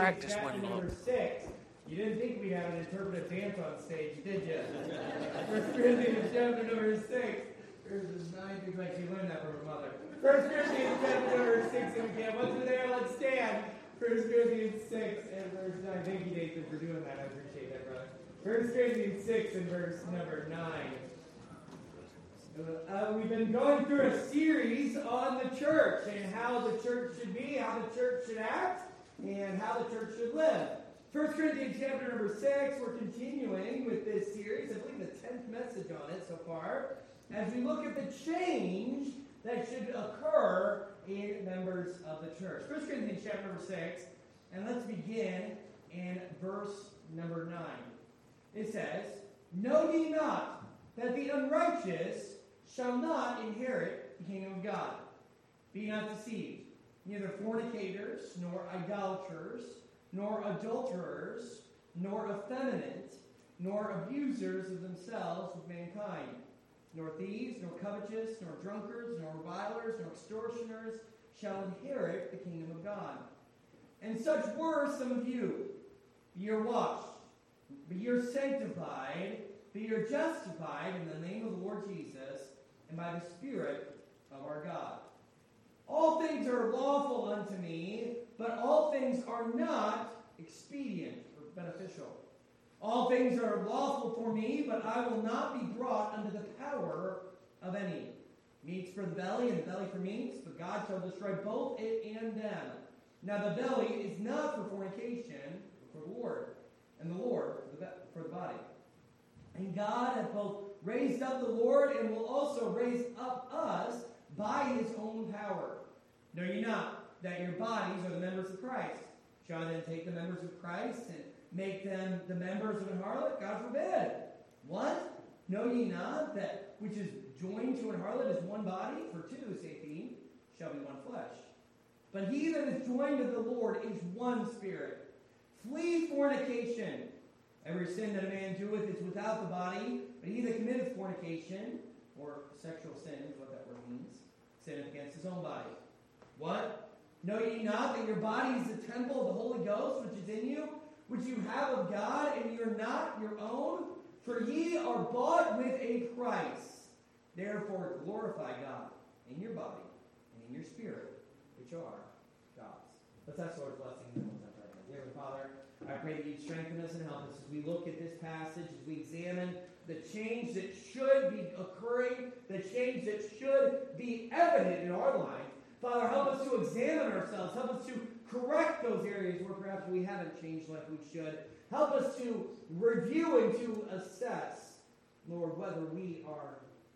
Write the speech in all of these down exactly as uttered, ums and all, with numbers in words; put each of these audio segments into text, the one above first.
Practice one Chapter more. number six. You didn't think we'd have an interpretive dance on stage, did you? First Corinthians chapter number six. Verses nine through twenty. She learned that from her mother. First Corinthians chapter number six. And we can. Once we're there, let's stand. First Corinthians six and verse nine. Thank you, Nathan, for doing that. I appreciate that, brother. First Corinthians six and verse number nine. Uh, we've been going through a series on the church and how the church should be, how the church should act, and how the church should live. First Corinthians chapter number six, we're continuing with this series. I believe the tenth message on it so far, as we look at the change that should occur in members of the church. First Corinthians chapter number six, and let's begin in verse number nine. It says, "Know ye not that the unrighteous shall not inherit the kingdom of God? Be not deceived. Neither fornicators, nor idolaters, nor adulterers, nor effeminate, nor abusers of themselves with mankind, nor thieves, nor covetous, nor drunkards, nor revilers, nor extortioners shall inherit the kingdom of God. And such were some of you. Be ye washed, be ye sanctified, be ye justified in the name of the Lord Jesus, and by the Spirit of our God. All things are lawful unto me, but all things are not expedient or beneficial. All things are lawful for me, but I will not be brought under the power of any. Meats for the belly, and the belly for meats, but God shall destroy both it and them. Now the belly is not for fornication, but for the Lord, and the Lord for the, be- for the body. And God hath both raised up the Lord, and will also raise up us by his own power. Know ye not that your bodies are the members of Christ? Shall I then take the members of Christ and make them the members of an harlot? God forbid. What? Know ye not that which is joined to an harlot is one body? For two, saith he, shall be one flesh. But he that is joined to the Lord is one spirit. Flee fornication. Every sin that a man doeth is without the body, but he that committeth fornication, or sexual sin is what that word means, sinneth against his own body. What? Know ye not that your body is the temple of the Holy Ghost, which is in you, which you have of God, and ye are not your own? For ye are bought with a price. Therefore glorify God in your body and in your spirit, which are God's." Let's ask the Lord's blessing in the moment. Dear Heavenly Father, I pray that you'd strengthen us and help us as we look at this passage, as we examine the change that should be occurring, the change that should be evident in our life. Father, help us to examine ourselves. Help us to correct those areas where perhaps we haven't changed like we should. Help us to review and to assess, Lord, whether we are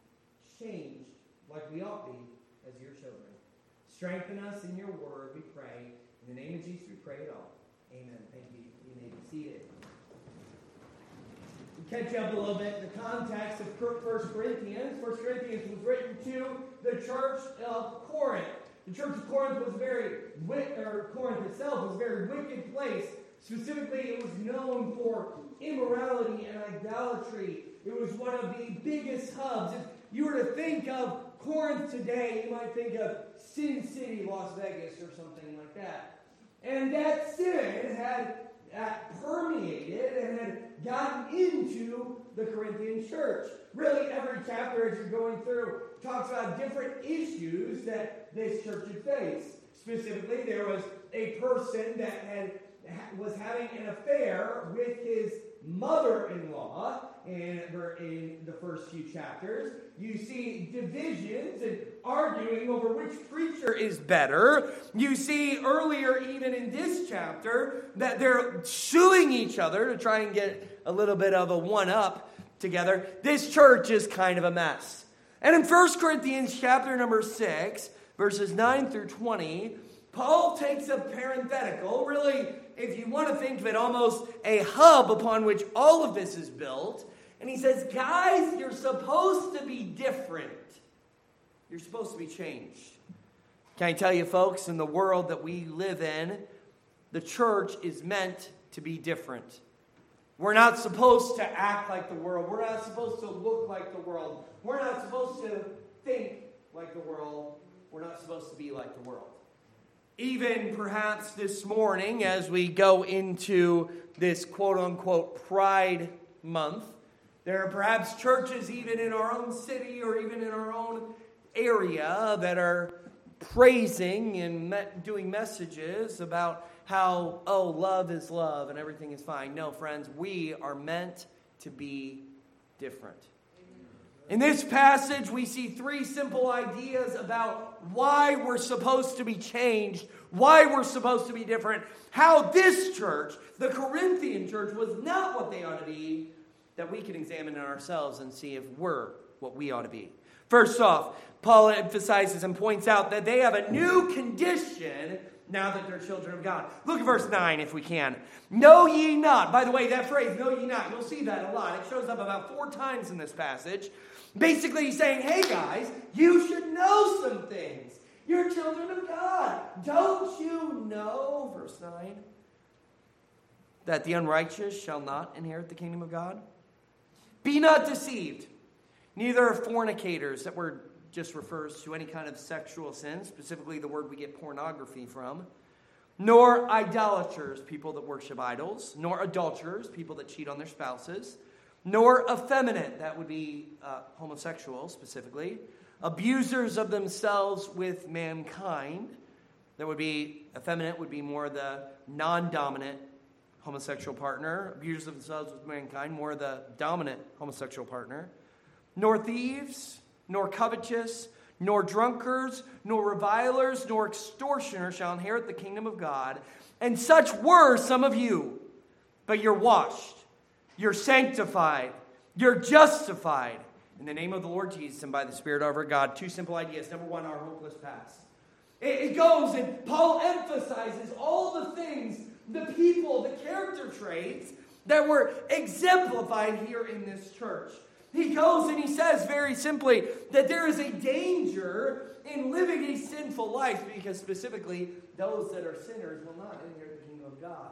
changed like we ought to be as your children. Strengthen us in your word, we pray. In the name of Jesus, we pray it all. Amen. Thank you. You may be seated. To catch you up a little bit, the context of First Corinthians. First Corinthians was written to the church of Corinth. The church of Corinth was very, or Corinth itself was a very wicked place. Specifically, it was known for immorality and idolatry. It was one of the biggest hubs. If you were to think of Corinth today, you might think of Sin City, Las Vegas, or something like that. And that sin had, had permeated and had gotten into the Corinthian church. Really, every chapter as you're going through talks about different issues that this church had faced. Specifically, there was a person that had was having an affair with his mother-in-law in, in the first few chapters. You see divisions and arguing over which preacher is better. You see earlier, even in this chapter, that they're suing each other to try and get a little bit of a one-up together. This church is kind of a mess. And in First Corinthians chapter number six, verses nine through twenty, Paul takes a parenthetical, really, if you want to think of it, almost a hub upon which all of this is built. And he says, guys, you're supposed to be different. You're supposed to be changed. Can I tell you, folks, in the world that we live in, the church is meant to be different. We're not supposed to act like the world. We're not supposed to look like the world. We're not supposed to think like the world. We're not supposed to be like the world. Even perhaps this morning, as we go into this quote-unquote Pride Month, there are perhaps churches even in our own city or even in our own area that are praising and me- doing messages about how, oh, love is love and everything is fine. No, friends, we are meant to be different. In this passage, we see three simple ideas about why we're supposed to be changed, why we're supposed to be different, how this church, the Corinthian church, was not what they ought to be, that we can examine in ourselves and see if we're what we ought to be. First off, Paul emphasizes and points out that they have a new condition now that they're children of God. Look at verse nine if we can. Know ye not. By the way, that phrase, know ye not, you'll see that a lot. It shows up about four times in this passage. Basically, he's saying, hey guys, you should know some things. You're children of God. Don't you know, verse nine, that the unrighteous shall not inherit the kingdom of God? Be not deceived. Neither are fornicators, that word just refers to any kind of sexual sin, specifically the word we get pornography from, nor idolaters, people that worship idols, nor adulterers, people that cheat on their spouses, nor effeminate, that would be uh, homosexual specifically, abusers of themselves with mankind, that would be, effeminate would be more the non-dominant homosexual partner, abusers of themselves with mankind, more the dominant homosexual partner, nor thieves, nor covetous, nor drunkards, nor revilers, nor extortioners shall inherit the kingdom of God. And such were some of you, but you're washed, you're sanctified, you're justified in the name of the Lord Jesus and by the Spirit of our God. Two simple ideas. Number one, our hopeless past. It, it goes and Paul emphasizes all the things, the people, the character traits that were exemplified here in this church. He goes and he says very simply that there is a danger in living a sinful life because specifically those that are sinners will not inherit the kingdom of God.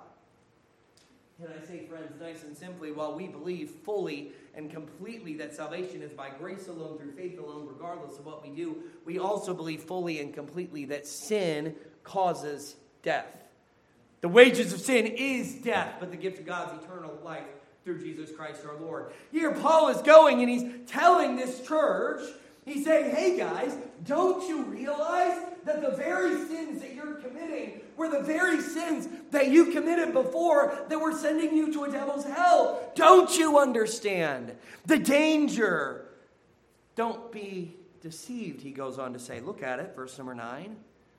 Can I say, friends, nice and simply, while we believe fully and completely that salvation is by grace alone, through faith alone, regardless of what we do, we also believe fully and completely that sin causes death. The wages of sin is death, but the gift of God is eternal life through Jesus Christ our Lord. Here Paul is going and he's telling this church, he's saying, hey guys, don't you realize that the very sins that you're committing were the very sins that you committed before that were sending you to a devil's hell? Don't you understand the danger? Don't be deceived, he goes on to say. Look at it, verse number nine.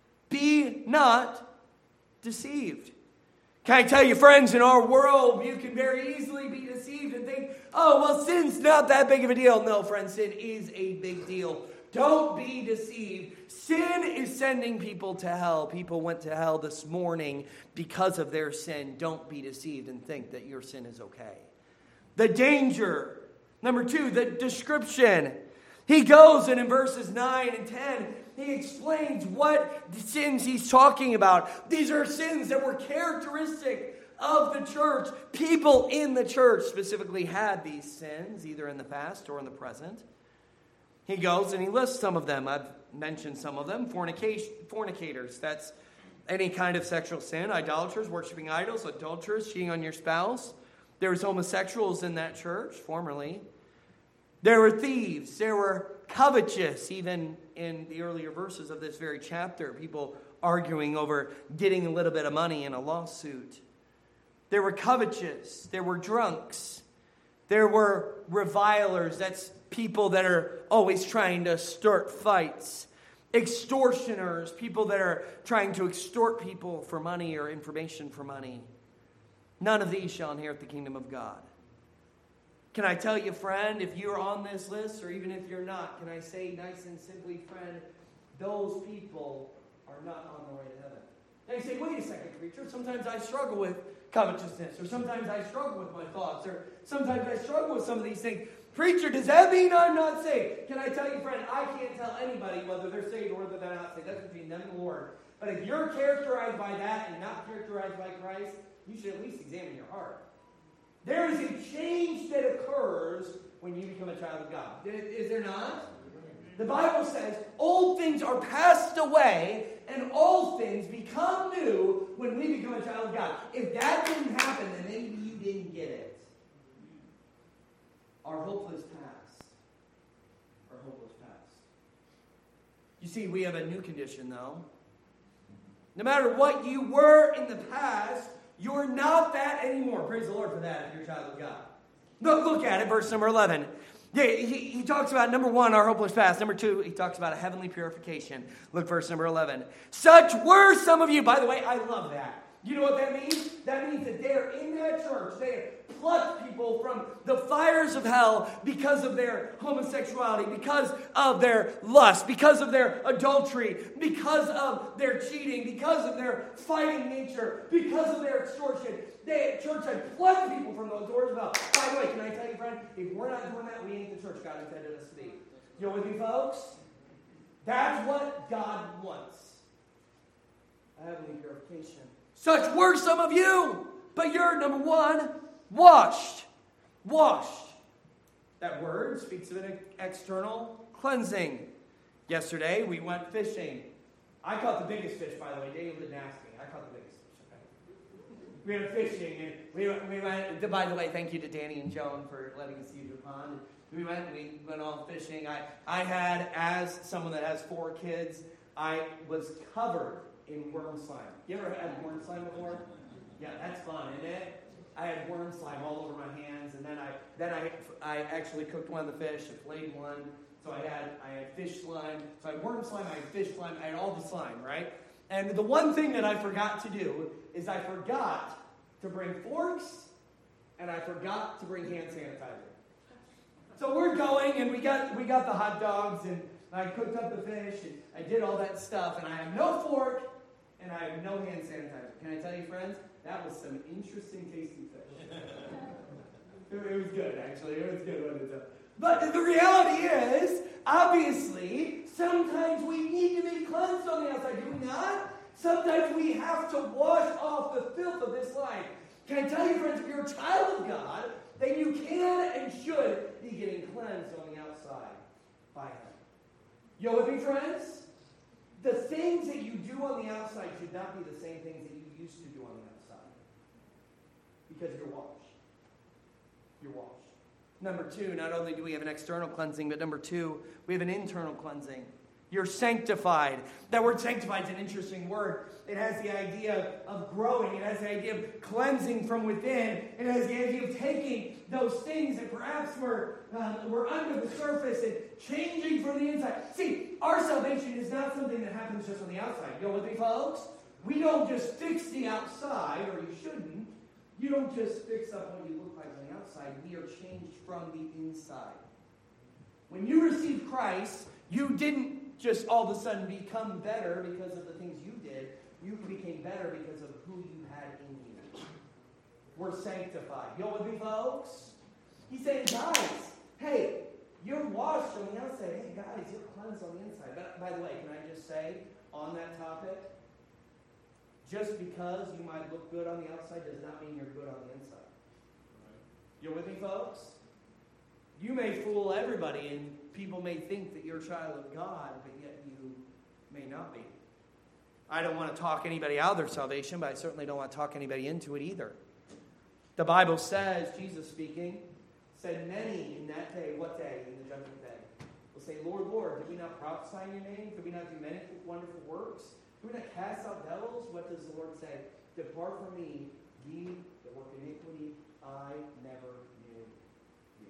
Be not deceived. Can I tell you, friends, in our world, you can very easily be deceived and think, oh, well, sin's not that big of a deal. No, friends, sin is a big deal. Don't be deceived. Sin is sending people to hell. People went to hell this morning because of their sin. Don't be deceived and think that your sin is okay. The danger. Number two, the description. He goes and in verses nine and ten, he explains what sins he's talking about. These are sins that were characteristic of the church. People in the church specifically had these sins, either in the past or in the present. He goes and he lists some of them. I've mentioned some of them. Fornication, fornicators, that's any kind of sexual sin. Idolaters, worshiping idols. Adulterers, cheating on your spouse. There was homosexuals in that church formerly. There were thieves. There were covetous, even in the earlier verses of this very chapter. People arguing over getting a little bit of money in a lawsuit. There were covetous. There were drunks. There were revilers. That's people that are always trying to start fights. Extortioners. People that are trying to extort people for money or information for money. None of these shall inherit the kingdom of God. Can I tell you, friend, if you're on this list, or even if you're not, can I say nice and simply, friend, those people are not on the way to heaven. Now you say, wait a second, preacher, sometimes I struggle with covetousness, or sometimes I struggle with my thoughts, or sometimes I struggle with some of these things. Preacher, does that mean I'm not saved? Can I tell you, friend, I can't tell anybody whether they're saved or whether they're not saved. That's between them and the Lord. But if you're characterized by that and not characterized by Christ, you should at least examine your heart. There is a change that occurs when you become a child of God. Is there not? The Bible says, old things are passed away, and all things become new when we become a child of God. If that didn't happen, then maybe you didn't get it. Our hopeless past. Our hopeless past. You see, we have a new condition, though. No matter what you were in the past, you're not that anymore. Praise the Lord for that if you're a child of God. Look, look at it, verse number eleven. Yeah, he, he talks about, number one, our hopeless past. Number two, he talks about a heavenly purification. Look, verse number eleven. Such were some of you. By the way, I love that. You know what that means? That means that they're in that church. They plucked people from the fires of hell because of their homosexuality, because of their lust, because of their adultery, because of their cheating, because of their fighting nature, because of their extortion. They, church had plucked people from those doors of hell. By the way, can I tell you, friend, if we're not doing that, we ain't the church God intended us to be. You with me, folks? That's what God wants. A heavenly purification. Such were some of you, but you're, number one, washed. Washed. That word speaks of an external cleansing. Yesterday, we went fishing. I caught the biggest fish, by the way. Daniel didn't ask me. I caught the biggest fish. Okay? We went fishing, and we went, we went, by the way, thank you to Danny and Joan for letting us use your pond. We went, we went all fishing. I, I had, as someone that has four kids, I was covered in worm slime. You ever had worm slime before? Yeah, that's fun, isn't it? I had worm slime all over my hands, and then I then I I actually cooked one of the fish, I filleted one. So I had I had fish slime, so I had worm slime, I had fish slime, I had all the slime, right? And the one thing that I forgot to do is I forgot to bring forks, and I forgot to bring hand sanitizer. So we're going, and we got we got the hot dogs, and I cooked up the fish, and I did all that stuff, and I have no fork, and I have no hand sanitizer. Can I tell you, friends, that was some interesting tasting fish. it, it was good, actually. It was good, wasn't it? But the reality is, obviously, sometimes we need to be cleansed on the outside, do we not? Sometimes we have to wash off the filth of this life. Can I tell you, friends, if you're a child of God, then you can and should be getting cleansed on the outside by Him. You with me, friends? The things that you do on the outside should not be the same things that you used to do on the outside. Because you're washed. You're washed. Number two, not only do we have an external cleansing, but number two, we have an internal cleansing. You're sanctified. That word sanctified is an interesting word. It has the idea of growing. It has the idea of cleansing from within. It has the idea of taking those things that perhaps were, um, were under the surface and changing from the inside. See, our salvation is not something that happens just on the outside. You know with me, folks? We don't just fix the outside, or you shouldn't. You don't just fix up what you look like on the outside. We are changed from the inside. When you received Christ, you didn't just all of a sudden become better because of the things you did. You became better because of who you had in you. We're sanctified. You know with me, folks? He's saying, guys, hey, you're washed on the outside. Hey, guys, you're cleansed on the inside. But by the way, can I just say on that topic, just because you might look good on the outside does not mean you're good on the inside. You with me, folks? You may fool everybody, and people may think that you're a child of God, but yet you may not be. I don't want to talk anybody out of their salvation, but I certainly don't want to talk anybody into it either. The Bible says, Jesus speaking, said many in that day, what day? In the judgment day. Will say, Lord, Lord, did we not prophesy in your name? Did we not do many wonderful works? Did we not cast out devils? What does the Lord say? Depart from me, ye that work iniquity, I never knew you.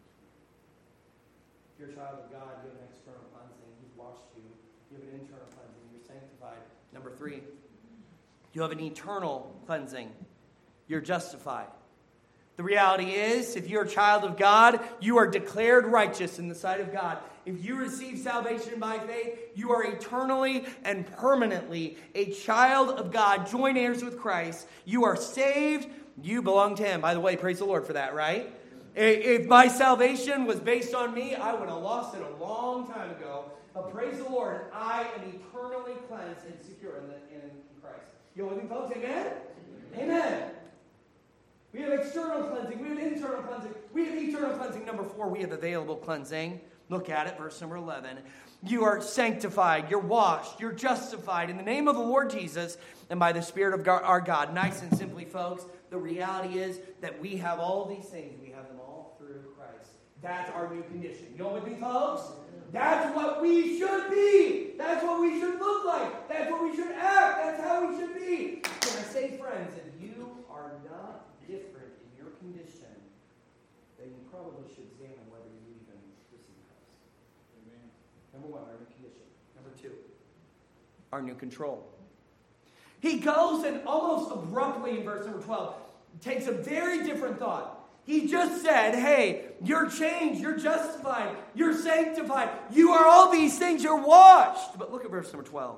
If you're a child of God, you have an external cleansing. He's washed you. You have an internal cleansing. You're sanctified. Number three, you have an eternal cleansing. You're justified. The reality is, if you're a child of God, you are declared righteous in the sight of God. If you receive salvation by faith, you are eternally and permanently a child of God, joint heirs with Christ. You are saved. You belong to Him. By the way, praise the Lord for that, right? If my salvation was based on me, I would have lost it a long time ago. But praise the Lord, I am eternally cleansed and secure in, the, in Christ. You with me, folks? Amen? Amen. We have external cleansing. We have internal cleansing. We have eternal cleansing. Number four, we have available cleansing. Look at it, verse number eleven. You are sanctified, you're washed, you're justified in the name of the Lord Jesus and by the Spirit of our God. Nice and simply, folks, the reality is that we have all these things. We have them all through Christ. That's our new condition. You know what with me, folks? That's what we should be. That's what we should look like. That's what we should act. That's how we should be. Can I say, friends, if you are not different in your condition, then you probably should examine whether you even receive Christ. Amen. Number one, our new condition. Number two, our new control. He goes and almost abruptly in verse number twelve takes a very different thought. He just said, hey, you're changed, you're justified, you're sanctified, you are all these things, you're washed. But look at verse number twelve.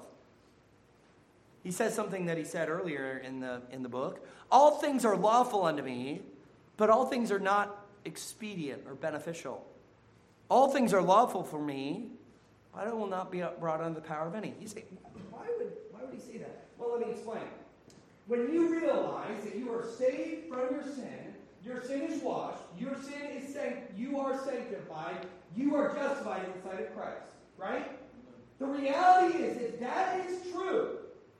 He says something that he said earlier in the, in the book. All things are lawful unto me, but all things are not expedient or beneficial. All things are lawful for me, but I will not be brought under the power of any. You say, why would, why would he say that? Well, let me explain. When you realize that you are saved from your sin, your sin is washed, your sin is sanct- you are sanctified, you are justified in the sight of Christ, right? The reality is, if that is true,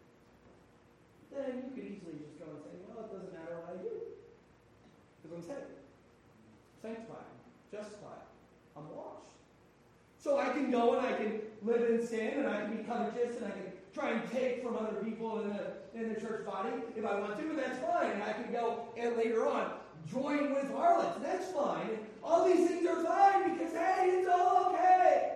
then you could easily just go and say, well, it doesn't matter what I do. Because I'm saved, sanctified, justified, I'm washed. So I can go and I can live in sin, and I can be covetous, and I can try and take from other people in the, in the church body if I want to, and that's fine. And I can go and later on join with harlots, and that's fine. And all these things are fine because, hey, it's all okay.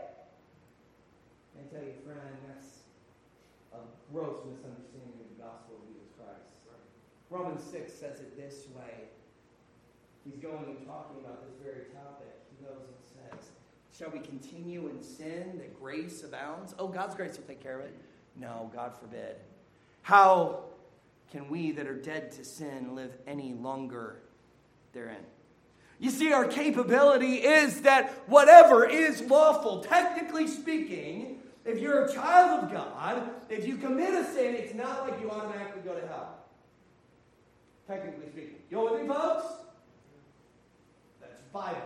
I tell you, friend, that's a gross misunderstanding of the gospel of Jesus Christ. Romans six says it this way. He's going and talking about this very topic. He goes and says, shall we continue in sin that grace abounds? Oh, God's grace will take care of it. No, God forbid. How can we that are dead to sin live any longer therein? You see, our capability is that whatever is lawful, technically speaking, if you're a child of God, if you commit a sin, it's not like you automatically go to hell. Technically speaking. You know with me, folks? That's Bible.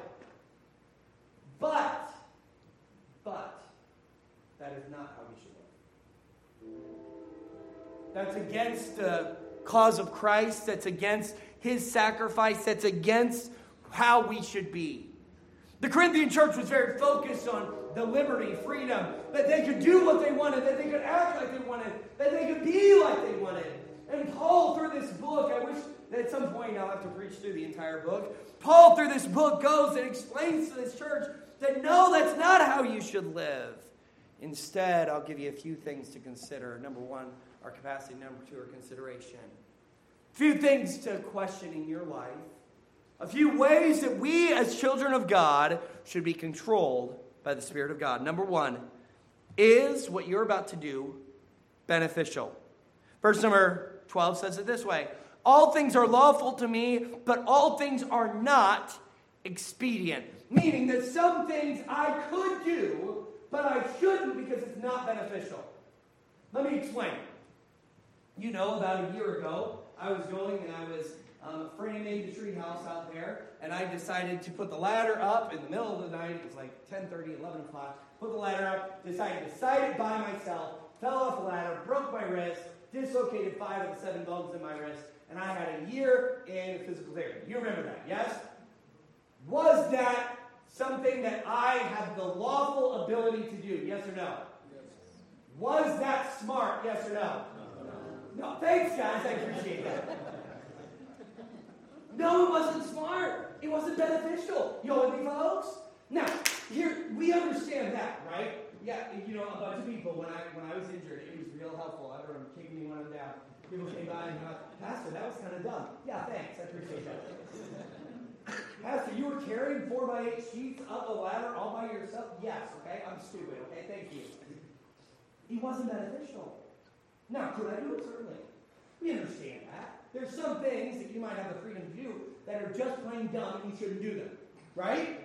But, but, that is not how we should live. That's against the cause of Christ. That's against his sacrifice. That's against how we should be. The Corinthian church was very focused on the liberty, freedom, that they could do what they wanted, that they could act like they wanted, that they could be like they wanted. And Paul, through this book, I wish that at some point I'll have to preach through the entire book. Paul, through this book, goes and explains to this church that no, that's not how you should live. Instead, I'll give you a few things to consider. Number one, our capacity. Number two, our consideration. A few things to question in your life. A few ways that we as children of God should be controlled by the Spirit of God. Number one, is what you're about to do beneficial? Verse number twelve says it this way. All things are lawful to me, but all things are not expedient. Meaning that some things I could do, but I shouldn't because it's not beneficial. Let me explain. You know, about a year ago, I was going and I was um, framing the tree house out there, and I decided to put the ladder up in the middle of the night. It was like ten thirty, eleven o'clock. Put the ladder up, decided to side it by myself, fell off the ladder, broke my wrist, dislocated five of the seven bones in my wrist, and I had a year in physical therapy. You remember that, yes? Was that something that I had the lawful ability to do, yes or no? Yes. Was that smart, yes or no? No, thanks, guys. I appreciate that. No, it wasn't smart. It wasn't beneficial. You know what I mean, folks? Now, here, we understand that, right? Yeah, you know, a bunch of people, when I when I was injured, it was real helpful. I remember kicking me one of them down. People came by and went, Pastor, that was kind of dumb. Yeah, thanks. I appreciate that. Pastor, you were carrying four by eight sheets up a ladder all by yourself? Yes, okay? I'm stupid, okay? Thank you. It wasn't beneficial. Now, could I do it? Certainly. We understand that. There's some things that you might have the freedom to do that are just plain dumb and you shouldn't do them. Right?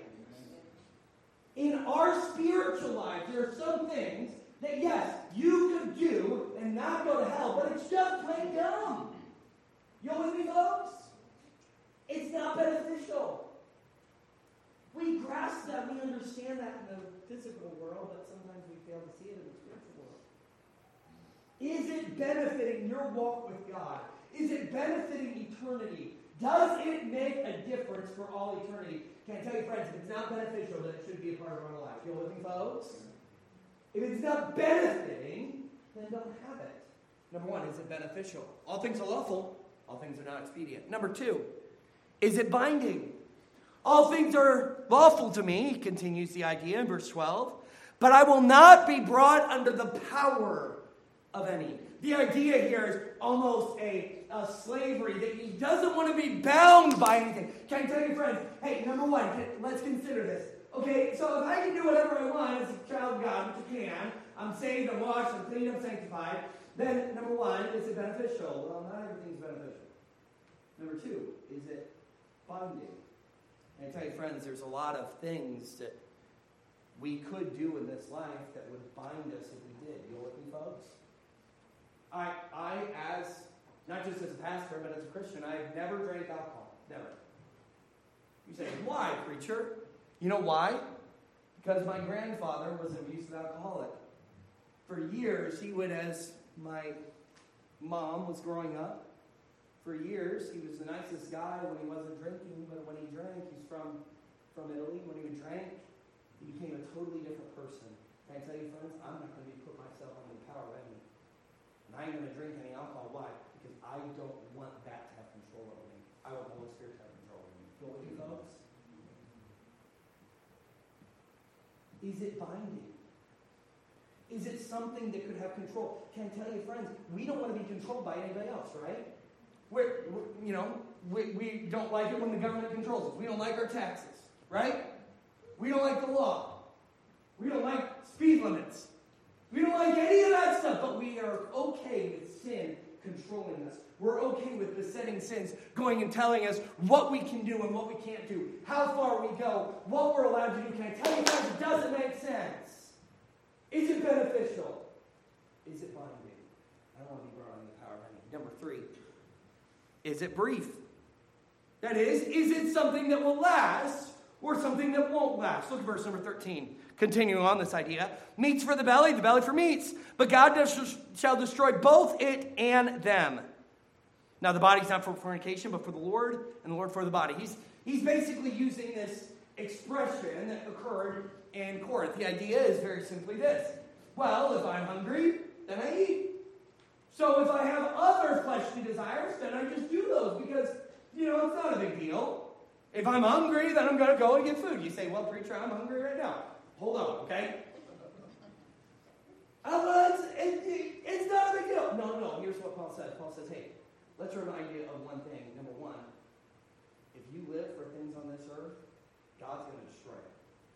In our spiritual life, there are some things that, yes, you could do and not go to hell, but it's just plain dumb. You know with me, folks? It's not beneficial. We grasp that. We understand understand that in the physical world, but sometimes we fail to see it in the spiritual world. Is it benefiting your walk with God? Is it benefiting eternity? Does it make a difference for all eternity? Can I tell you, friends, if it's not beneficial, then it should be a part of our life. You with me, folks? If it's not benefiting, then don't have it. Number one, is it beneficial? All things are lawful. All things are not expedient. Number two, is it binding? All things are lawful to me, continues the idea in verse twelve, but I will not be brought under the power of any. The idea here is almost a, a slavery, that he doesn't want to be bound by anything. Can I tell you, friends, hey, number one, can, let's consider this. Okay, so if I can do whatever I want as a child of God, which I can, I'm saved, I'm washed, I'm cleaned, I'm sanctified, then number one, is it beneficial? Well, not everything's beneficial. Number two, is it binding? And I tell you, friends, there's a lot of things that we could do in this life that would bind us if we did. You know with me, folks? I, I, as, not just as a pastor, but as a Christian, I've never drank alcohol. Never. You say, why, preacher? You know why? Because my grandfather was an abusive alcoholic. For years, he would, as my mom was growing up, for years, he was the nicest guy when he wasn't drinking, but when he drank, he's from, from Italy. When he drank, he became a totally different person. Can I tell you, friends, I'm not going to be put myself under the power of any. And I ain't going to drink any alcohol. Why? Because I don't want that to have control over me. I want the Holy Spirit to have control over me. You know what you folks? Is it binding? Is it something that could have control? Can I tell you, friends, we don't want to be controlled by anybody else, right? We're, we're, you know, we, we don't like it when the government controls us. We don't like our taxes, right? We don't like the law. We don't like speed limits. We don't like any of that stuff, but we are okay with sin controlling us. We're okay with besetting sins going and telling us what we can do and what we can't do, how far we go, what we're allowed to do. Can I tell you guys, it doesn't make sense. Is it beneficial? Is it binding? I don't want to be brought under the power of any. Number three, is it brief? That is, is it something that will last or something that won't last? Look at verse number thirteen. Continuing on this idea. Meats for the belly, the belly for meats. But God does, shall destroy both it and them. Now the body's not for fornication, but for the Lord, and the Lord for the body. He's, he's basically using this expression that occurred in Corinth. The idea is very simply this. Well, if I'm hungry, then I eat. So if I have other fleshly desires, then I just do those because, you know, it's not a big deal. If I'm hungry, then I'm going to go and get food. You say, well, preacher, I'm hungry right now. Hold on, okay? Uh, well, it's, it, it, it's not a big deal. No, no, here's what Paul says. Paul says, hey, let's remind you of one thing. Number one, if you live for things on this earth, God's going to destroy it.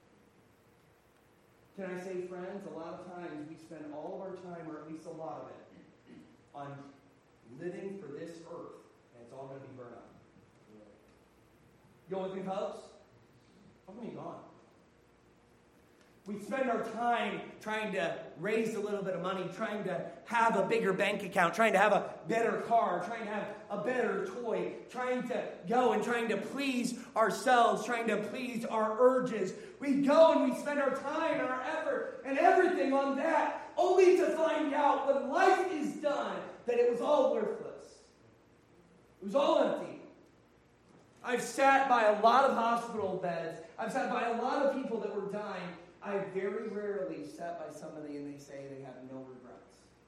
Can I say, friends, a lot of times we spend all of our time, or at least a lot of it, on living for this earth, and it's all going to be burned up. You go with me, folks? I'm going to be gone. We spend our time trying to raise a little bit of money, trying to have a bigger bank account, trying to have a better car, trying to have a better toy, trying to go and trying to please ourselves, trying to please our urges. We go and we spend our time and our effort and everything on that, only to find out when life is done that it was all worthless. It was all empty. I've sat by a lot of hospital beds. I've sat by a lot of people that were dying. I very rarely sat by somebody and they say they have no regrets.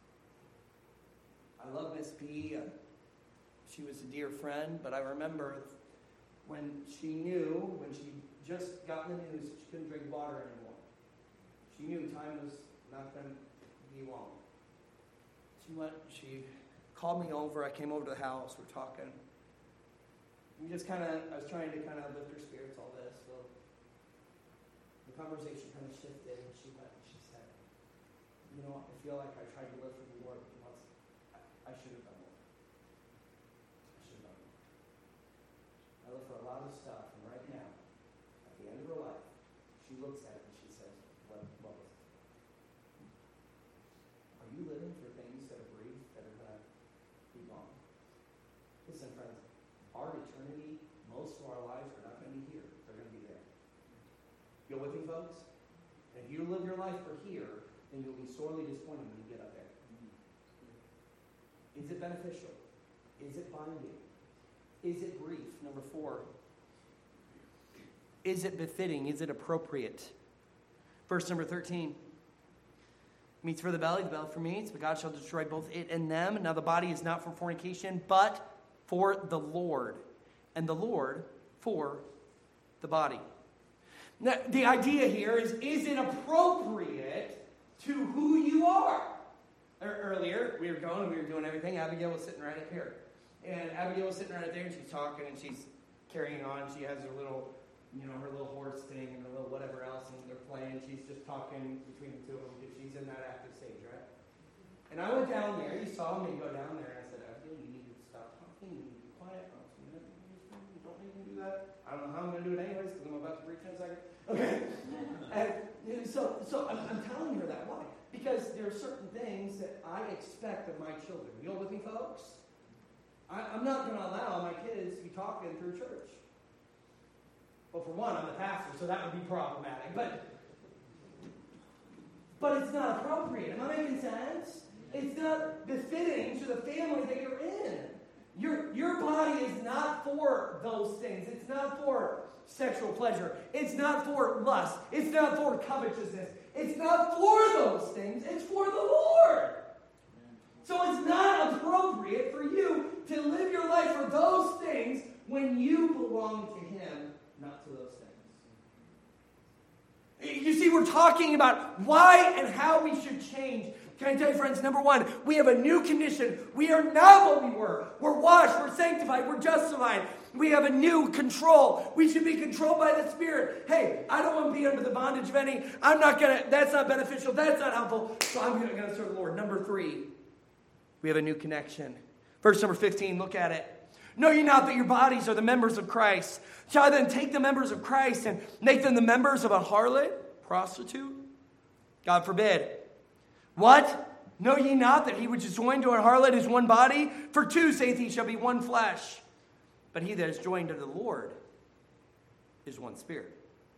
I love Miss P. Uh, she was a dear friend, but I remember when she knew, when she just got the news that she couldn't drink water anymore. She knew time was not going to be long. She went, she called me over. I came over to the house. We're talking. We just kind of, I was trying to kind of lift her spirits, all this. So the conversation kind of shifted, and she went and she said, you know, I feel like I tried to live for the Lord once. I, I should have done more. I should have done more. I live for a lot of stuff, and right now, at the end of her life, she looks at it and she says, what, what was it? Are you living for things that are brief, that are going to be gone? Listen, friends, our eternity, most of our lives are not going to be here. They're going to be there. You with me, folks? you live your life for here, then you'll be sorely disappointed when you get up there. Is it beneficial? Is it binding? Is it brief? Number four. Is it befitting? Is it appropriate? Verse number thirteen. Meats for the belly, the belly for meats, but God shall destroy both it and them. Now the body is not for fornication, but for the Lord, and the Lord for the body. Now, the idea here is, is it appropriate to who you are? Earlier, we were going and we were doing everything. Abigail was sitting right up here. And Abigail was sitting right up there, and she's talking, and she's carrying on. She has her little, you know, her little horse thing and her little whatever else, and they're playing. She's just talking between the two of them because she's in that active stage, right? And I went down there. You saw me go down there, and I said, Abigail, you need to stop talking. You need to be quiet. I was like, you don't need to do that. I don't know how I'm going to do it anyways because I'm about to preach in a second. Okay. And so, so I'm, I'm telling her that. Why? Because there are certain things that I expect of my children. You all with me, folks? I, I'm not going to allow my kids to be talking through church. Well, for one, I'm a pastor, so that would be problematic. But, but it's not appropriate. Am I making sense? It's not befitting to the family that you're in. Your, your body is not for those things. It's not for sexual pleasure. It's not for lust. It's not for covetousness. It's not for those things. It's for the Lord. So it's not appropriate for you to live your life for those things when you belong to Him, not to those things. You see, we're talking about why and how we should change. Can I tell you, friends, number one, we have a new condition. We are not what we were. We're washed, we're sanctified, we're justified. We have a new control. We should be controlled by the Spirit. Hey, I don't want to be under the bondage of any. I'm not going to, that's not beneficial, that's not helpful, so I'm going to serve the Lord. Number three, we have a new connection. Verse number fifteen, look at it. Know ye not that your bodies are the members of Christ? Shall I then take the members of Christ and make them the members of a harlot, prostitute? God forbid. What? Know ye not that he which is joined to a harlot is one body? For two, saith he, shall be one flesh. But he that is joined to the Lord is one spirit.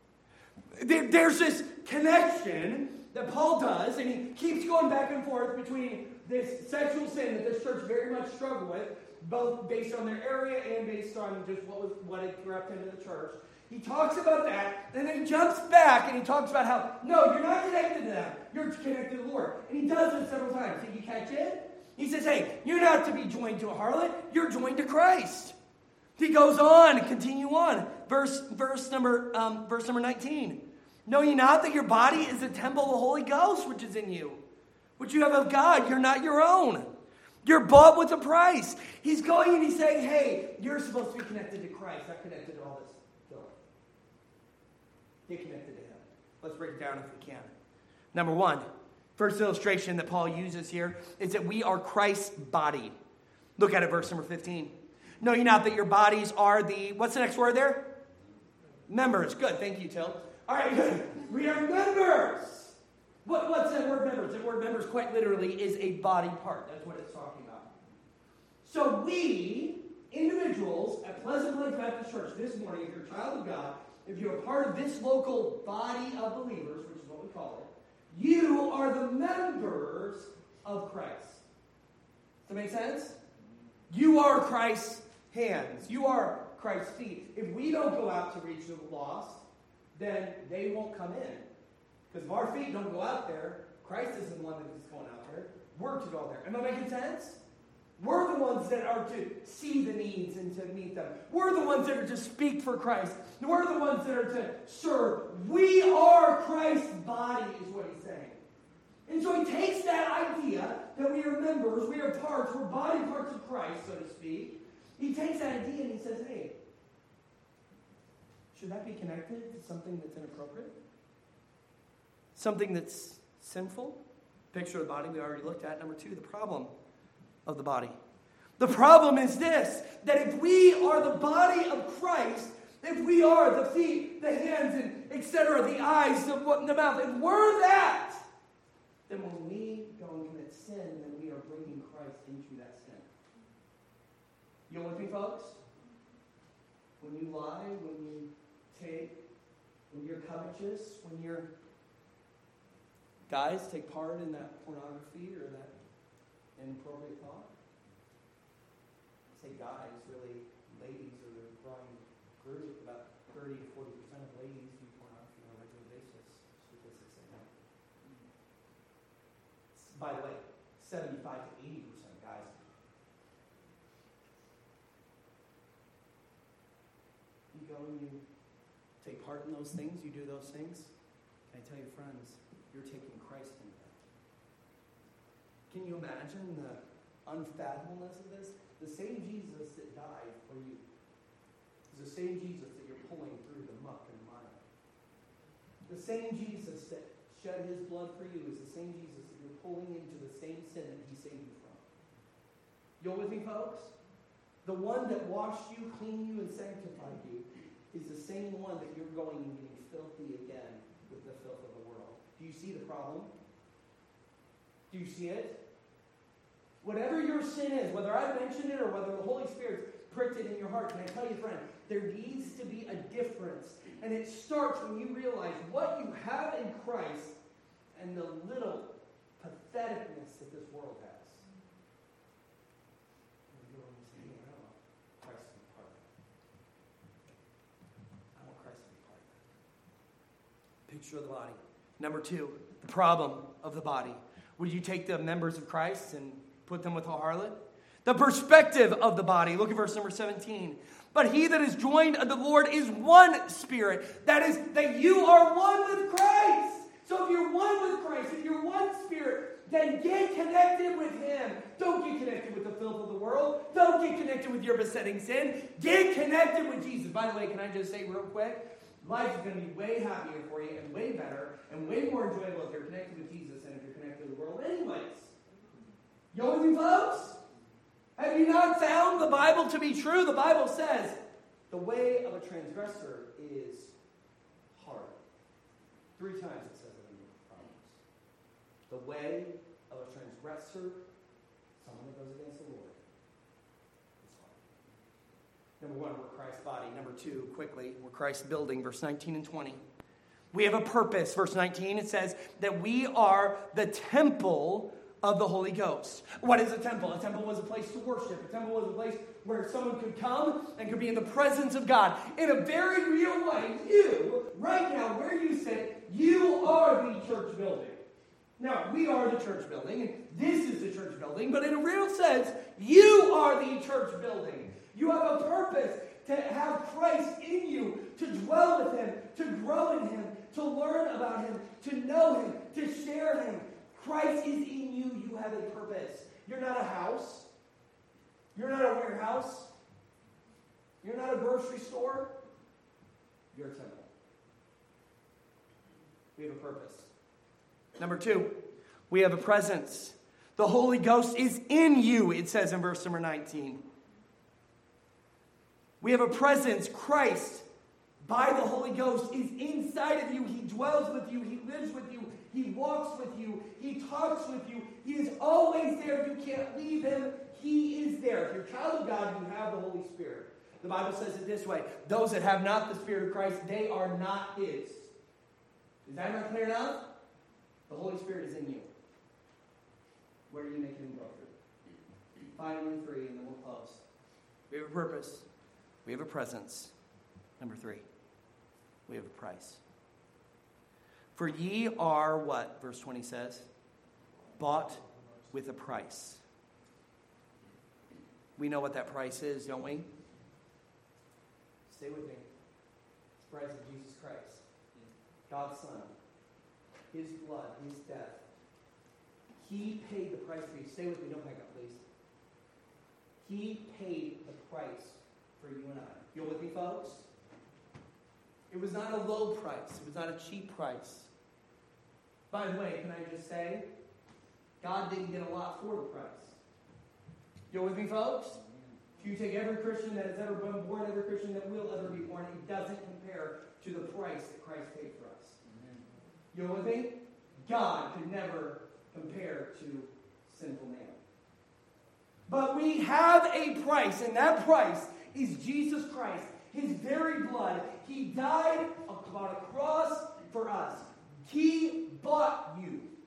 There's this connection that Paul does, and he keeps going back and forth between this sexual sin that this church very much struggled with, both based on their area and based on just what was what had crept into the church. He talks about that, and then he jumps back and he talks about how, no, you're not connected to them. You're connected to the Lord. And he does it several times. Did you catch it? He says, hey, you're not to be joined to a harlot. You're joined to Christ. He goes on, continue on. Verse, verse, number, um, verse number nineteen. Know ye not that your body is a temple of the Holy Ghost, which is in you, which you have of God. You're not your own. You're bought with a price. He's going and he's saying, hey, you're supposed to be connected to Christ, not connected to all this filth. Get connected to Him. Let's break it down if we can. Number one, first illustration that Paul uses here is that we are Christ's body. Look at it, verse number fifteen. Know ye not that your bodies are the, what's the next word there? Members. Good, thank you, Till. All right, good. We are members. What, what's that word members? The word members quite literally is a body part. That's what it's talking about. So we, individuals at Pleasant Lake Baptist Church this morning, if you're a child of God, if you're a part of this local body of believers, which is what we call it, you are the members of Christ. Does that make sense? You are Christ's hands. You are Christ's feet. If we don't go out to reach the lost, then they won't come in. Because if our feet don't go out there, Christ isn't the one that is going out there. We're to go there. Am I making sense? We're the ones that are to see the needs and to meet them. We're the ones that are to speak for Christ. We're the ones that are to serve. We are Christ's body, is what he's saying. And so he takes that idea that we are members, we are parts, we're body parts of Christ, so to speak. He takes that idea and he says, hey, should that be connected to something that's inappropriate? Something that's sinful? Picture of the body we already looked at. Number two, the problem of the body. The problem is this, that if we are the body of Christ, if we are the feet, the hands, and et cetera, the eyes, the, the mouth, if we're that, then when we go and commit sin, then we are bringing Christ into that sin. You with me, folks? When you lie, when you take, when you're covetous, when you're guys take part in that pornography or that inappropriate thought? I say guys, really, ladies are the growing group. About thirty to forty percent of ladies do pornography on a regular basis. Statistics say that. By the way, seventy-five to eighty percent of guys do. You go and you take part in those things, you do those things. Can I tell you, friends, you're taking Christ into that. Can you imagine the unfathomableness of this? The same Jesus that died for you is the same Jesus that you're pulling through the muck and mire. The same Jesus that shed his blood for you is the same Jesus that you're pulling into the same sin that he saved you from. You with me, folks? The one that washed you, cleaned you, and sanctified you is the same one that you're going and getting filthy again with the filth of the world. Do you see the problem? Do you see it? Whatever your sin is, whether I mentioned it or whether the Holy Spirit's pricked it in your heart, can I tell you, friend, there needs to be a difference. And it starts when you realize what you have in Christ and the little patheticness that this world has. And you go and say, hey, I don't want Christ to be part of it. I want Christ to be part of it. Picture of the body. Number two, the problem of the body. Would you take the members of Christ and put them with a harlot? The perspective of the body. Look at verse number seventeen. But he that is joined unto the Lord is one spirit. That is, that you are one with Christ. So if you're one with Christ, if you're one spirit, then get connected with him. Don't get connected with the filth of the world. Don't get connected with your besetting sin. Get connected with Jesus. By the way, can I just say real quick? Life is going to be way happier for you and way better and way more enjoyable if you're connected with Jesus than if you're connected with the world anyways. You with me, folks? Have you not found the Bible to be true? The Bible says the way of a transgressor is hard. Three times it says it in the promise. The way of a transgressor, someone that goes against the Lord, is hard. Number one, we're Christ's body. Number two, quickly, we're Christ's building. Verse nineteen and twenty. We have a purpose. Verse nineteen, it says that we are the temple of the Holy Ghost. What is a temple? A temple was a place to worship. A temple was a place where someone could come and could be in the presence of God. In a very real way, you, right now, where you sit, you are the church building. Now, we are the church building, and this is the church building, but in a real sense, you are the church building. You have a purpose to have Christ in you, to dwell with him, to grow in him, to learn about him, to know him, to share him. Christ is in you. You have a purpose. You're not a house. You're not a warehouse. You're not a grocery store. You're a temple. We have a purpose. Number two, we have a presence. The Holy Ghost is in you, it says in verse number nineteen. We have a presence. Christ, by the Holy Ghost, is inside of you. He dwells with you. He lives with you. He walks with you. He talks with you. He is always there. You can't leave him. He is there. If you're a child of God, you have the Holy Spirit. The Bible says it this way. Those that have not the Spirit of Christ, they are not his. Is that not clear enough? The Holy Spirit is in you. Where are you making him go through? Finally, three, and then we'll close. We have a purpose. We have a presence. Number three, we have a price. For ye are what? Verse twenty says, bought with a price. We know what that price is, don't we? Stay with me. It's the price of Jesus Christ, God's Son. His blood, his death. He paid the price for you. Stay with me, don't back up, please. He paid the price for you and I. You with me, folks? It was not a low price. It was not a cheap price. By the way, can I just say, God didn't get a lot for the price. You with me, folks? If you take every Christian that has ever been born, every Christian that will ever be born, it doesn't compare to the price that Christ paid for us. You with me? God could never compare to sinful man. But we have a price, and that price is Jesus Christ. His very blood. He died on a cross for us. He bought you.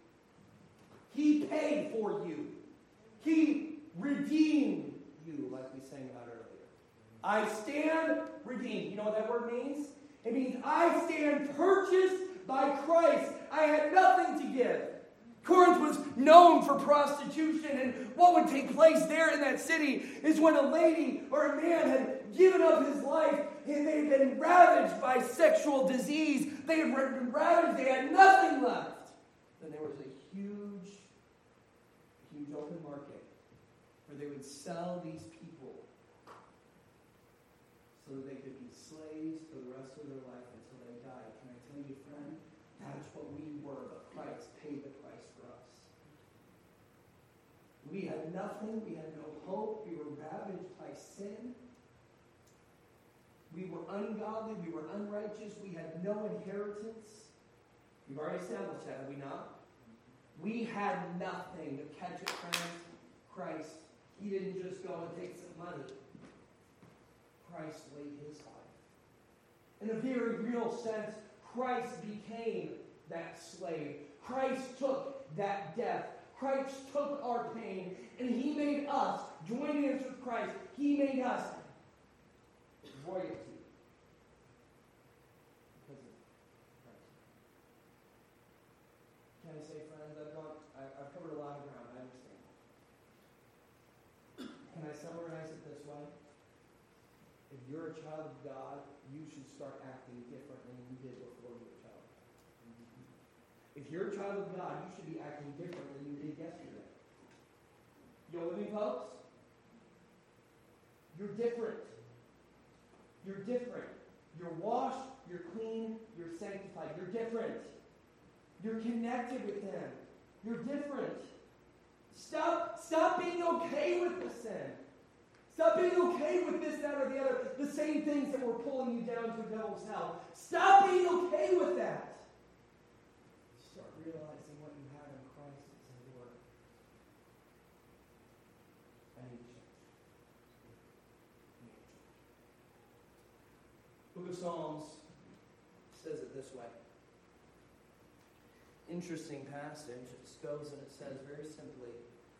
He paid for you. He redeemed you, like we sang about earlier. I stand redeemed. You know what that word means? It means I stand purchased by Christ. I had nothing to give. Corinth was known for prostitution, and what would take place there in that city is when a lady or a man had given up his life and they had been ravaged by sexual disease. They had been ravaged. They had nothing left. Then there was a huge, huge open market where they would sell these people so that they could be slaves for the rest of their life until they died. Can I tell you, friend, that's what we were, but Christ paid the price for us. We had nothing. We had no hope. We were ravaged by sin. We were ungodly. We were unrighteous. We had no inheritance. We've already established that, have we not? We had nothing. To catch it, friends, Christ, he didn't just go and take some money. Christ laid his life. In a very real sense, Christ became that slave. Christ took that death. Christ took our pain, and he made us, joining us with Christ, he made us royalty. Because of Christ. Can I say, friends, I've gone, I, I've covered a lot of ground, I understand. Can I summarize it this way? If you're a child of God, you should start acting differently than you did before you were a child. If you're a child of God, you should be acting different than you did yesterday. You with me, folks? You're different. You're different. You're washed, you're clean, you're sanctified. You're different. You're connected with him. You're different. Stop, stop being okay with the sin. Stop being okay with this, that, or the other. The same things that were pulling you down to devil's hell. Stop being okay with that. Start realizing what you have in Christ and say, Lord, I need change. Book of Psalms says it this way. Interesting passage. It goes and it says very simply,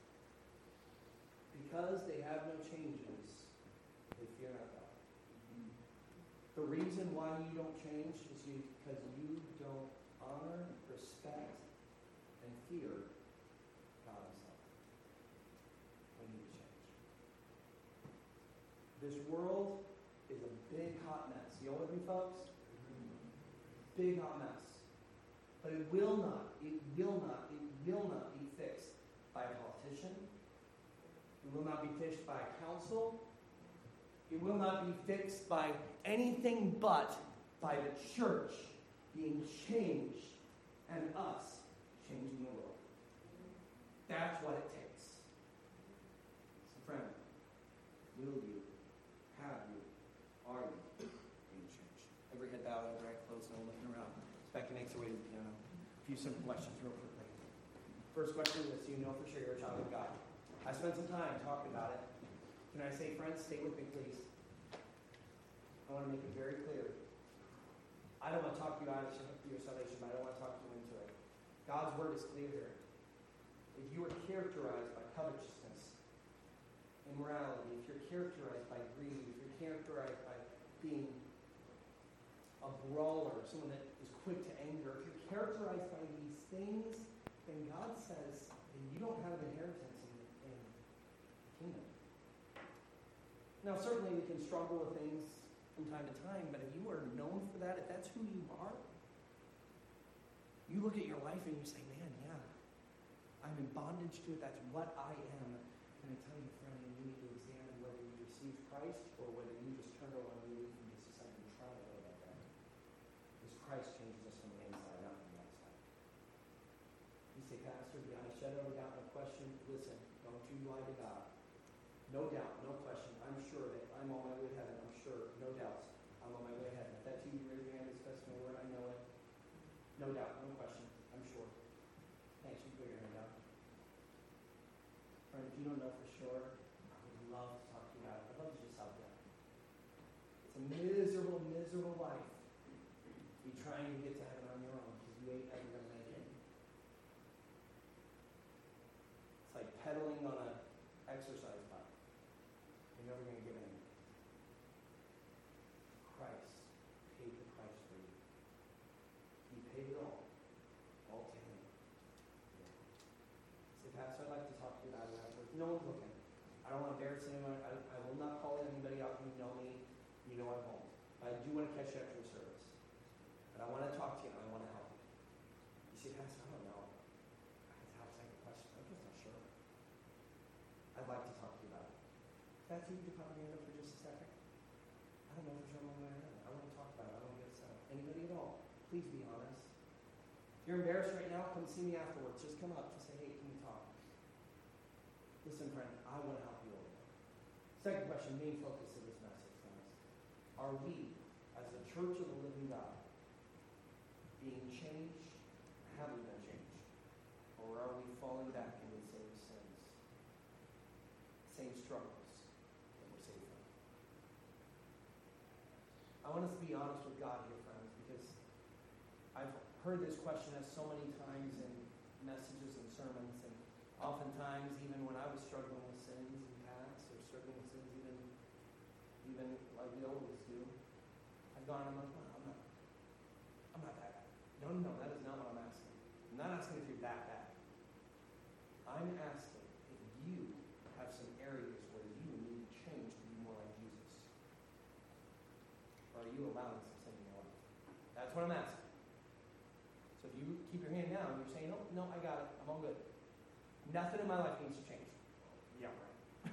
because they have no changes, they fear not God. The reason why you don't change is because you don't honor, respect, and fear God himself. We need to change. This world is a big hot mess. You all with me, folks? Big hot mess. But it will not, it will not, it will not be fixed by a politician. It will not be fixed by a council. It will not be fixed by anything but by the church being changed and us changing the world. That's what it takes. So friend, will you, have you, are you being changed? Every head bowed, every eye closed, no looking around. Becky makes her way to the piano. A few simple questions real quickly. First question is, so you know for sure you're a child of God. I spent some time talking about it. Can I say, friends, stay with me, please. I want to make it very clear. I don't want to talk you out of your salvation, but I don't want to talk you into it. God's word is clear here. If you are characterized by covetousness, immorality, if you're characterized by greed, if you're characterized by being a brawler, someone that is quick to anger, if you're characterized by these things, then God says that you don't have an inheritance in the, in the kingdom. Now, certainly we can struggle with things from time to time, but if you are known for that, if that's who you are, you look at your life and you say, man, yeah, I'm in bondage to it. That's what I am. Can I tell you, friend, you need to examine whether you received Christ or whether you just turned over a new leaf and just decided to try to live like that. Because Christ changes us from the inside, not from the outside. You say, Pastor, beyond a shadow of a doubt, no question. Listen, don't you lie to God. No doubt, no question. I'm sure that I'm on my way to heaven. I'm sure, no doubts. I'm on my way to heaven. If that's you, you raise your hand and confess my word. I know it. No doubt, no question. I'm sure. Thanks. You put your hand down. Friend, if you don't know for sure, I would love to talk to you about it. I'd love to just help you. It's a miserable, miserable life. Be trying to get to heaven on your own because you ain't ever going to make it. do want to catch you after the service. But I want to talk to you and I want to help you. You say, Pastor, I don't know. I have to have a second question. I'm just not sure. I'd like to talk to you about it. That's you to put your hand up for just a second. I don't know if there's someone there. I want to talk about it. I want to get it settled. Anybody at all? Please be honest. If you're embarrassed right now, come see me afterwards. Just come up. Just say, hey, can we talk? Listen, friend, I want to help you over there. Second question, main focus of this message, guys. Are we, as the church of the living God, being changed? Have we been changed? Or are we falling back into the same sins, same struggles that we're saved from? I want us to be honest with God here, friends, because I've heard this question asked so many times in messages and sermons, and oftentimes, even when I was struggling with sins in the past, or struggling with sins even, even like we always do, I've gone, I'm like, well, I'm not, I'm not that bad. No, no, no, that is not what I'm asking. I'm not asking if you're that bad. I'm asking if you have some areas where you need change to be more like Jesus. Or are you allowing some sin in your life? That's what I'm asking. So if you keep your hand down, you're saying, no, no, I got it. I'm all good. Nothing in my life needs to change. Yeah, right.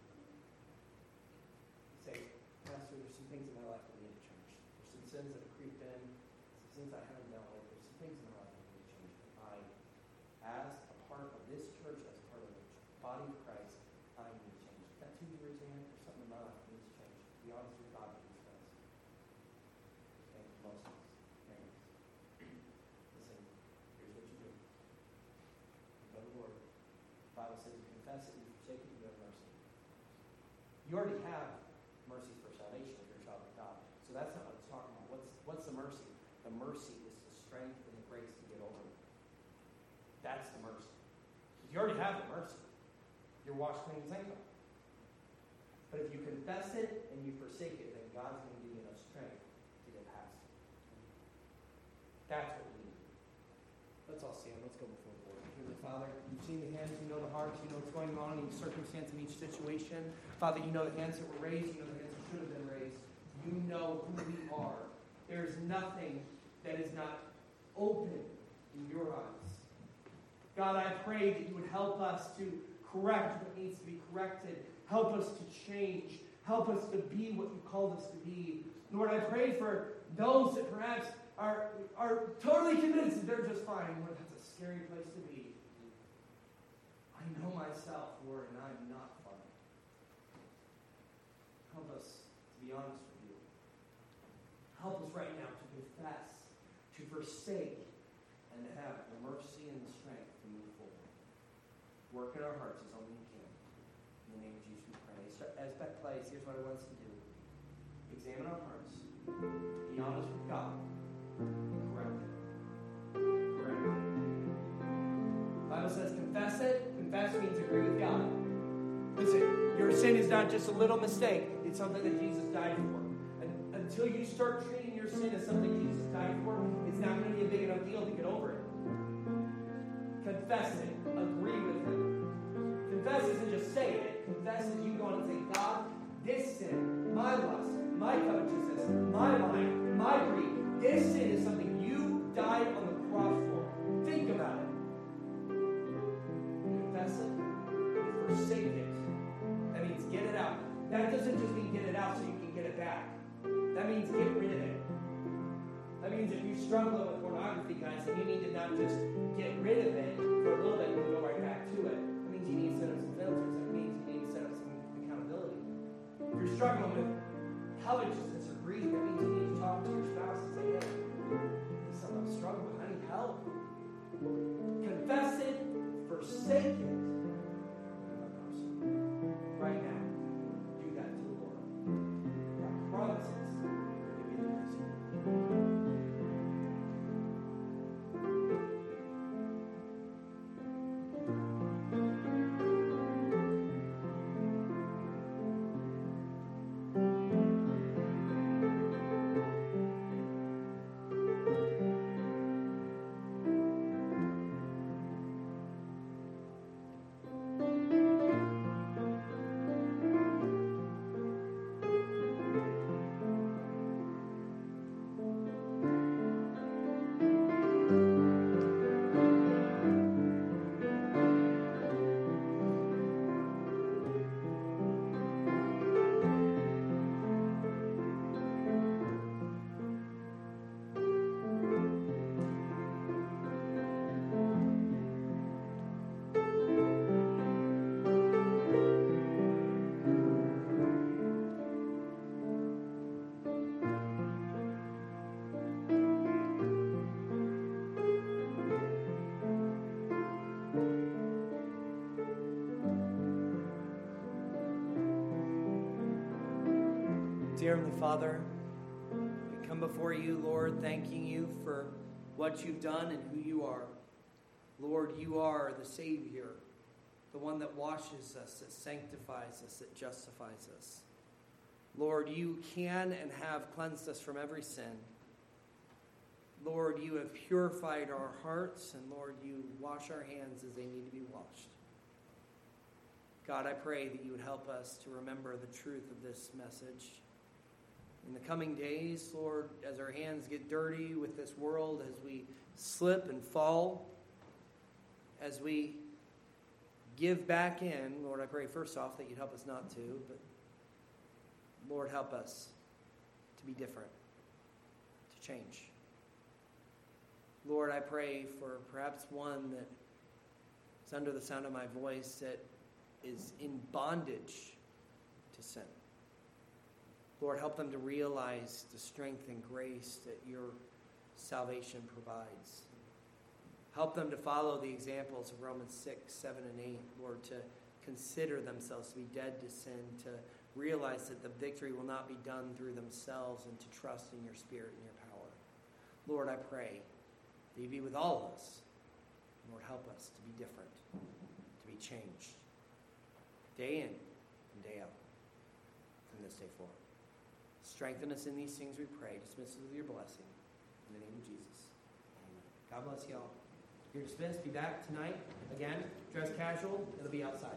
Say, Pastor, there's some things in my life that need to change. There's some sins that have creeped in, some sins I haven't dealt with. There's some things in my life that need to change. I, as a part of this church, as a part of the body of Christ, I need to change. If that's who you raise your hand, there's something in my life that needs to change. Be honest with God, please, friends. Thank you, most of us. Parents. Listen, here's what you do. You go to the Lord. The Bible says you confess it, you forsake it, you have mercy. You already have mercy for salvation if you're a child of God. So that's not what it's talking about. What's, what's the mercy? The mercy is the strength and the grace to get over it. That's the mercy. If you already have the mercy, you're washed clean and sanctified. But if you confess it and you forsake it, then God's going to give you enough strength to get past it. That's what we need. Let's all stand. Let's go before the Lord. Heavenly Father, you've seen the hands, you know the hearts, you know what's going on in each circumstance, in each situation. Father, you know the hands that were raised, you know the hands that should have been raised. You know who we are. There is nothing that is not open in your eyes. God, I pray that you would help us to correct what needs to be corrected. Help us to change. Help us to be what you called us to be. Lord, I pray for those that perhaps are, are totally convinced that they're just fine. Lord, that's a scary place to be. I know myself, Lord, and I'm not fine. Help us to be honest with you. Help us right now to confess, to forsake, and to have the mercy and the strength to move forward. Work in our hearts as only you can. In the name of Jesus we pray. So as Beck plays, here's what I want us to do. Examine our hearts. Be honest with God. Correct it. Correct it. The Bible says confess it. Confess means agree with God. Listen, your sin is not just a little mistake. It's something that Jesus died for. And until you start treating your sin as something Jesus died for, it's not going to be a big enough deal to get over it. Confess it. Agree with Him. Confess isn't just saying it. Confess is you going and say, God, this sin, my lust, my covetousness, my mind, my greed, this sin is something you died on the cross for. Think about it. Confess it. You forsake it. That means get it out. That doesn't just mean get it out so you can get it back. That means get rid of it. That means if you struggle with pornography, guys, then you need to not just get rid of it for a little bit and go right back to it. That means you need to set up some filters. That means you need to set up some accountability. If you're struggling with covetousness or greed, that means you need to talk to your spouse and say, hey, this is something I'm struggling with. I need help. Confess it, forsake it. Right now, do that to the Lord. God promises to give you the mercy. Dear Heavenly Father, we come before you, Lord, thanking you for what you've done and who you are. Lord, you are the Savior, the one that washes us, that sanctifies us, that justifies us. Lord, you can and have cleansed us from every sin. Lord, you have purified our hearts, and Lord, you wash our hands as they need to be washed. God, I pray that you would help us to remember the truth of this message. In the coming days, Lord, as our hands get dirty with this world, as we slip and fall, as we give back in, Lord, I pray first off that you'd help us not to, but Lord, help us to be different, to change. Lord, I pray for perhaps one that is under the sound of my voice that is in bondage to sin. Lord, help them to realize the strength and grace that your salvation provides. Help them to follow the examples of Romans six, seven, and eight, Lord, to consider themselves to be dead to sin, to realize that the victory will not be done through themselves, and to trust in your Spirit and your power. Lord, I pray that you be with all of us. Lord, help us to be different, to be changed, day in and day out, from this day forward. Strengthen us in these things, we pray. Dismiss us with your blessing. In the name of Jesus. Amen. God bless you all. You're dismissed. Be back tonight. Again, dress casual. It'll be outside.